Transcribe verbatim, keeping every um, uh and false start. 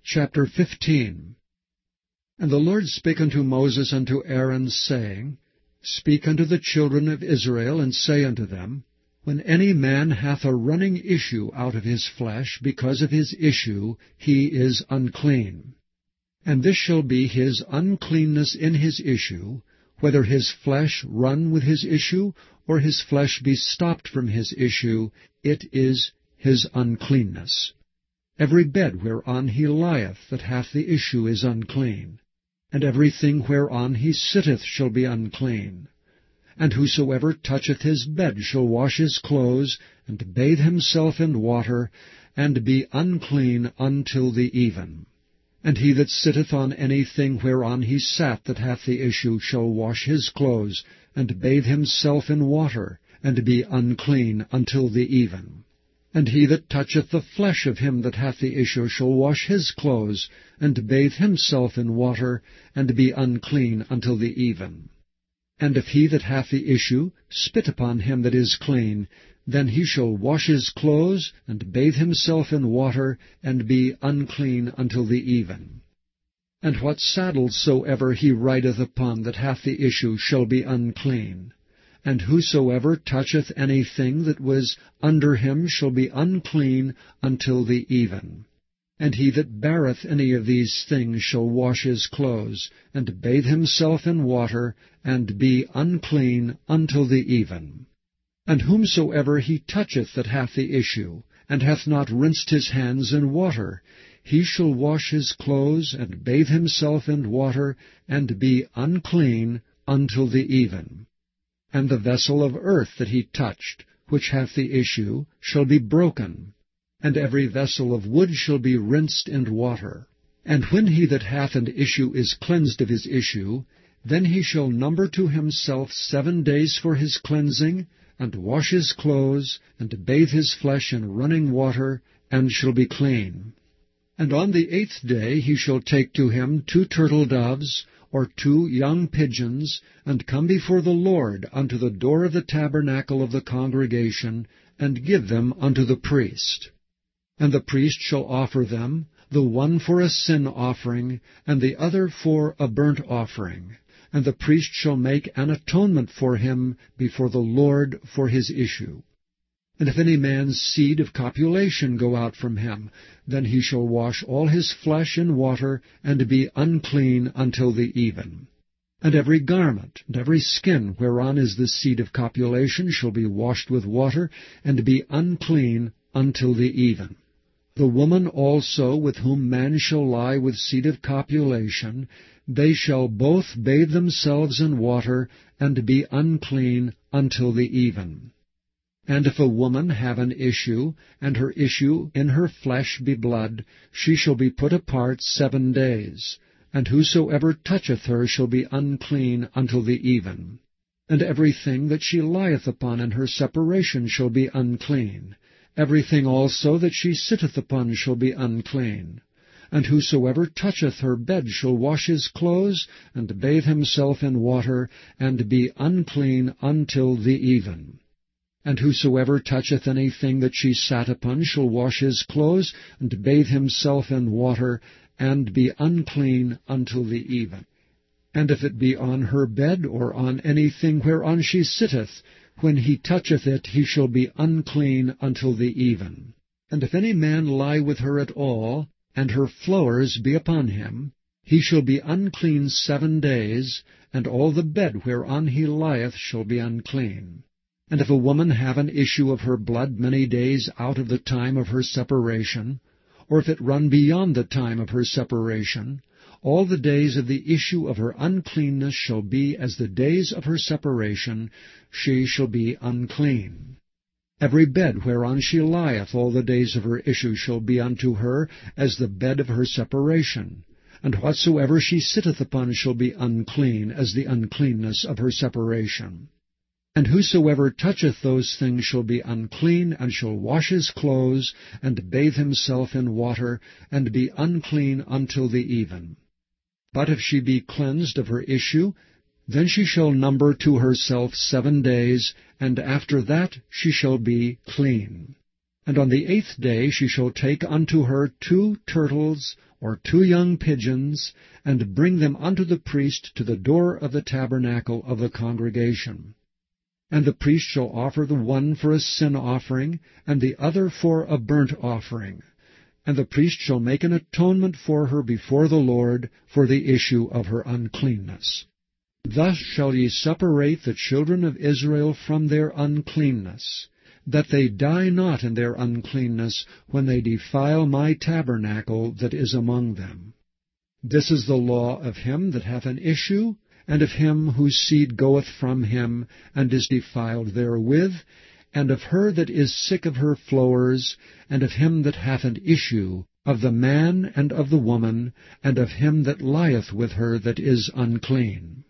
Chapter fifteen. And the Lord spake unto Moses and to Aaron, saying, Speak unto the children of Israel, and say unto them, When any man hath a running issue out of his flesh, because of his issue he is unclean. And this shall be his uncleanness in his issue, whether his flesh run with his issue, or his flesh be stopped from his issue, it is his uncleanness. Every bed whereon he lieth that hath the issue is unclean, and everything whereon he sitteth shall be unclean. And whosoever toucheth his bed shall wash his clothes, and bathe himself in water, and be unclean until the even. And he that sitteth on anything whereon he sat that hath the issue shall wash his clothes, and bathe himself in water, and be unclean until the even. And he that toucheth the flesh of him that hath the issue shall wash his clothes, and bathe himself in water, and be unclean until the even. And if he that hath the issue spit upon him that is clean, then he shall wash his clothes, and bathe himself in water, and be unclean until the even. And what saddle soever he rideth upon that hath the issue shall be unclean. And whosoever toucheth anything that was under him shall be unclean until the even. And he that beareth any of these things shall wash his clothes, and bathe himself in water, and be unclean until the even. And whomsoever he toucheth that hath the issue, and hath not rinsed his hands in water, he shall wash his clothes, and bathe himself in water, and be unclean until the even. And the vessel of earth that he touched, which hath the issue, shall be broken, and every vessel of wood shall be rinsed in water. And when he that hath an issue is cleansed of his issue, then he shall number to himself seven days for his cleansing, and wash his clothes, and bathe his flesh in running water, and shall be clean. And on the eighth day he shall take to him two turtle doves, or two young pigeons, and come before the Lord unto the door of the tabernacle of the congregation, and give them unto the priest. And the priest shall offer them, the one for a sin offering, and the other for a burnt offering. And the priest shall make an atonement for him before the Lord for his issue. And if any man's seed of copulation go out from him, then he shall wash all his flesh in water, and be unclean until the even. And every garment, and every skin whereon is the seed of copulation shall be washed with water, and be unclean until the even. The woman also with whom man shall lie with seed of copulation, they shall both bathe themselves in water, and be unclean until the even. And if a woman have an issue, and her issue in her flesh be blood, she shall be put apart seven days. And whosoever toucheth her shall be unclean until the even. And everything that she lieth upon in her separation shall be unclean. Everything also that she sitteth upon shall be unclean. And whosoever toucheth her bed shall wash his clothes, and bathe himself in water, and be unclean until the even. And whosoever toucheth anything that she sat upon shall wash his clothes, and bathe himself in water, and be unclean until the even. And if it be on her bed, or on anything whereon she sitteth, when he toucheth it, he shall be unclean until the even. And if any man lie with her at all, and her flowers be upon him, he shall be unclean seven days, and all the bed whereon he lieth shall be unclean. And if a woman have an issue of her blood many days out of the time of her separation, or if it run beyond the time of her separation, all the days of the issue of her uncleanness shall be as the days of her separation, she shall be unclean. Every bed whereon she lieth all the days of her issue shall be unto her as the bed of her separation, and whatsoever she sitteth upon shall be unclean as the uncleanness of her separation. And whosoever toucheth those things shall be unclean, and shall wash his clothes, and bathe himself in water, and be unclean until the even. But if she be cleansed of her issue, then she shall number to herself seven days, and after that she shall be clean. And on the eighth day she shall take unto her two turtles, or two young pigeons, and bring them unto the priest to the door of the tabernacle of the congregation. And the priest shall offer the one for a sin offering, and the other for a burnt offering. And the priest shall make an atonement for her before the Lord for the issue of her uncleanness. Thus shall ye separate the children of Israel from their uncleanness, that they die not in their uncleanness when they defile my tabernacle that is among them. This is the law of him that hath an issue, and of him whose seed goeth from him, and is defiled therewith, and of her that is sick of her flowers, and of him that hath an issue, of the man and of the woman, and of him that lieth with her that is unclean.